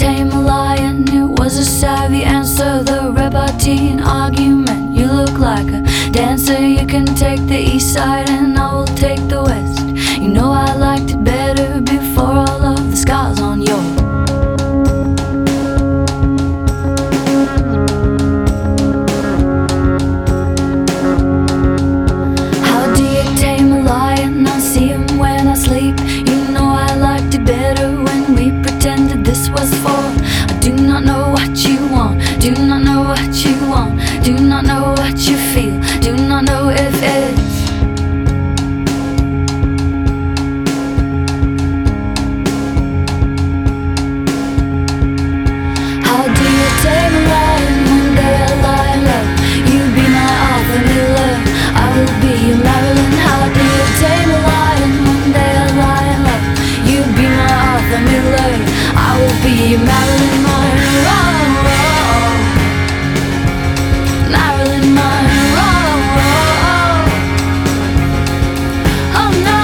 tame a lion? It was a savvy answer. The repartee argument. You look like a dancer. You can take the east side and I will take the west. You know I liked it better before all of the scars on your. How do you tame a lion? I see him when I sleep. You know I liked it better when we pretended this was fun. I do not know what you want, do not know what you want, do not know what you feel, do not know if it's. How do you tame a lion when they are lying low? You be my Arthur Miller, I will be your Marilyn. How do you tame a lion when they are lying low? You be my Arthur Miller, I will be your Marilyn Monroe. Marilyn Monroe. Oh no.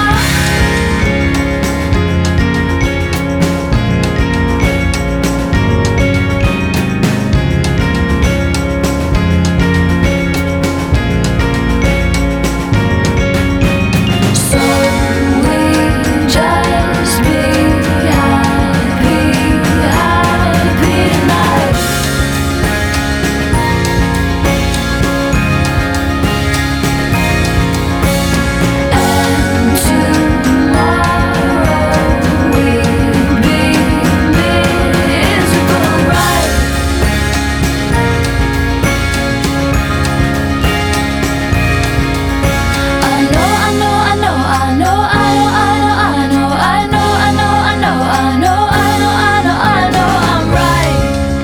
So we just be happy, happy tonight. And tomorrow we'll be miserable, right? I know I'm right.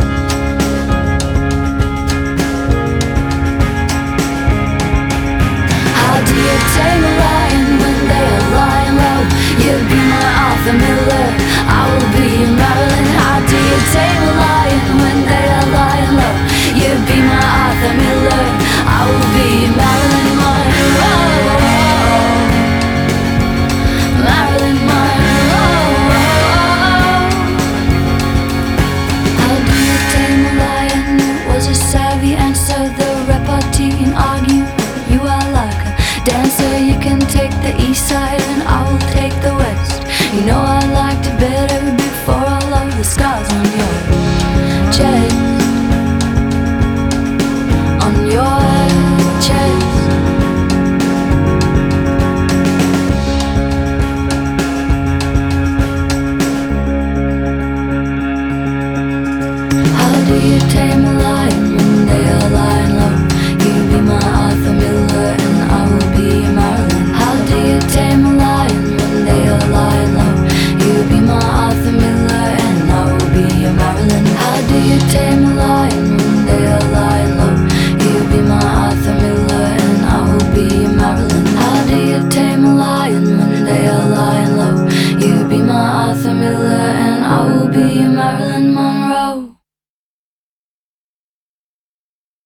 How do you tame a lion when they are lying low? You be my Arthur Miller, I will be your Marilyn. How do you tame a lion when they are lying low? You be my Arthur Miller, I will be your Marilyn Monroe. Marilyn Monroe. How do you tame a lion? It was a savvy answer. The repartee argument. You are like a dancer. You can take the east side and I will take the west. You know I liked it better before all of the scars on your chest. On your chest. How do you tame a lion?